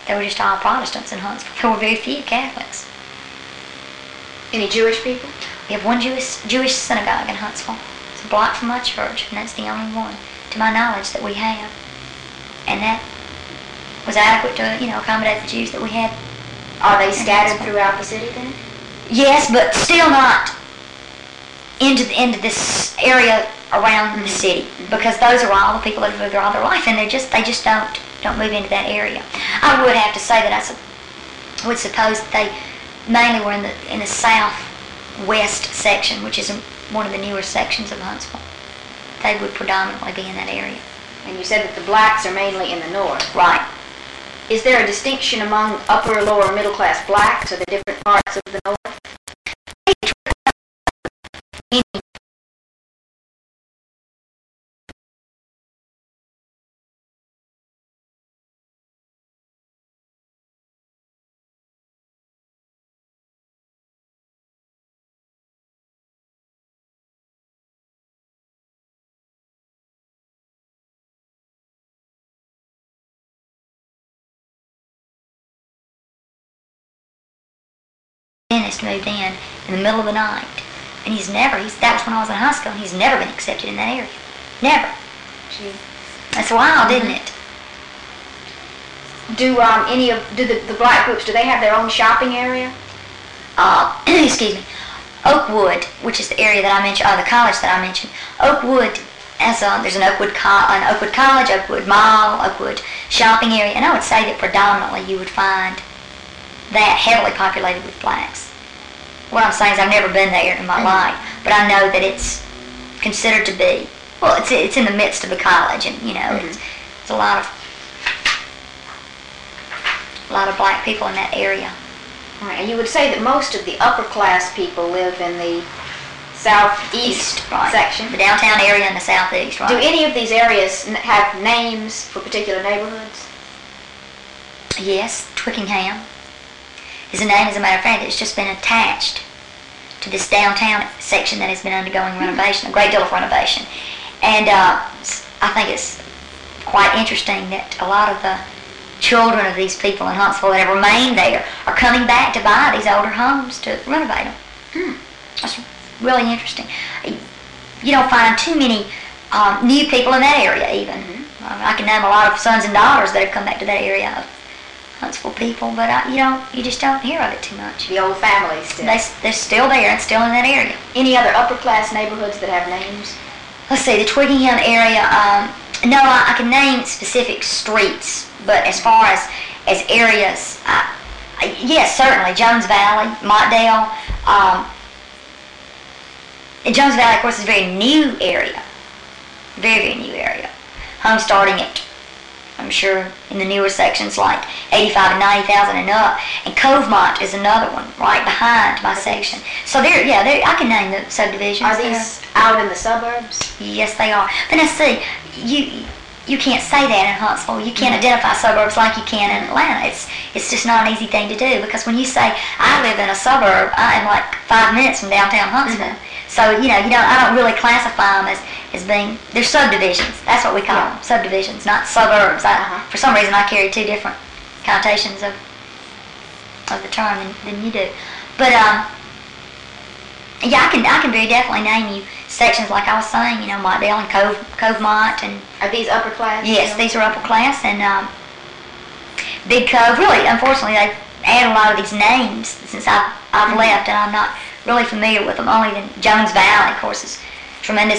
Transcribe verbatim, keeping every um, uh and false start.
they were just all Protestants in Huntsville. There were very few Catholics. Any Jewish people? We have one Jewish Jewish synagogue in Huntsville. It's a block from my church, and that's the only one, to my knowledge, that we have. And that was adequate to, you know, accommodate the Jews that we had. Are they scattered throughout the city then? Yes, but still not into the, into this area around mm-hmm. the city, because those are all the people that have lived there all their life, and they just they just don't don't move into that area. I would have to say that I su- would suppose that they mainly were in the in the southwest section, which is one of the newer sections of Huntsville. They would predominantly be in that area. And you said that the blacks are mainly in the north. Right. Is there a distinction among upper, lower, middle class blacks, or the different parts of the north? Dentist moved in in the middle of the night, and he's never, he's, that was when I was in high school, and he's never been accepted in that area. Never. Gee. That's wild, Mm-hmm. isn't it? Do um, any of, do the, the black groups, do they have their own shopping area? Uh, excuse me. Oakwood, which is the area that I mentioned, uh, the college that I mentioned, Oakwood, as a, there's an Oakwood, co- an Oakwood College, Oakwood Mall, Oakwood shopping area, and I would say that predominantly you would find that heavily populated with blacks. What I'm saying is I've never been there in my mm-hmm. life, but I know that it's considered to be, well, it's it's in the midst of the college, and you know, mm-hmm. it's, it's a lot of a lot of black people in that area. All right, and you would say that most of the upper class people live in the southeast East, right. section, The downtown area and the southeast, right? Do any of these areas n- have names for particular neighborhoods? Yes, Twickenham is a name. As a matter of fact, it's just been attached to this downtown section that has been undergoing renovation, a great deal of renovation. And uh, I think it's quite interesting that a lot of the children of these people in Huntsville that have remained there are coming back to buy these older homes to renovate them. Hmm. That's really interesting. You don't find too many um, new people in that area even. Mm-hmm. I, mean, I can name a lot of sons and daughters that have come back to that area of Huntsville people, but I, you don't, you just don't hear of it too much. The old families still. They, they're still there and still in that area. Any other upper class neighborhoods that have names? Let's see, the Twickenham area, um, no, I, I can name specific streets, but as far as, as areas, I, I, yes, certainly, Jones Valley, Montdale. Um, and Jones Valley, of course, is a very new area. Very, very new area. Homes starting at, I'm sure, in the newer sections like eighty-five and ninety thousand and up. And Covemont is another one right behind my section. So there, yeah, there, I can name the subdivisions. Are these out in the suburbs? Yes, they are. But now see, you you can't say that in Huntsville. You can't mm-hmm. identify suburbs like you can in Atlanta. It's it's just not an easy thing to do, because when you say I live in a suburb, I am like five minutes from downtown Huntsville. Mm-hmm. So you know, you don't. I don't really classify them as, as being. They're subdivisions. That's what we call yeah. them, subdivisions, not suburbs. I, uh-huh. For some reason, I carry two different connotations of of the term than, than you do. But um, yeah, I can I can very definitely name you sections like I was saying. You know, Montdale and Cove Covemont and. Are these upper class? Yes, these are upper class, and um, Big Cove. Really, unfortunately, they've added a lot of these names since I've I've mm-hmm. left, and I'm not really familiar with them. Only the Jones Valley, of course, is tremendous.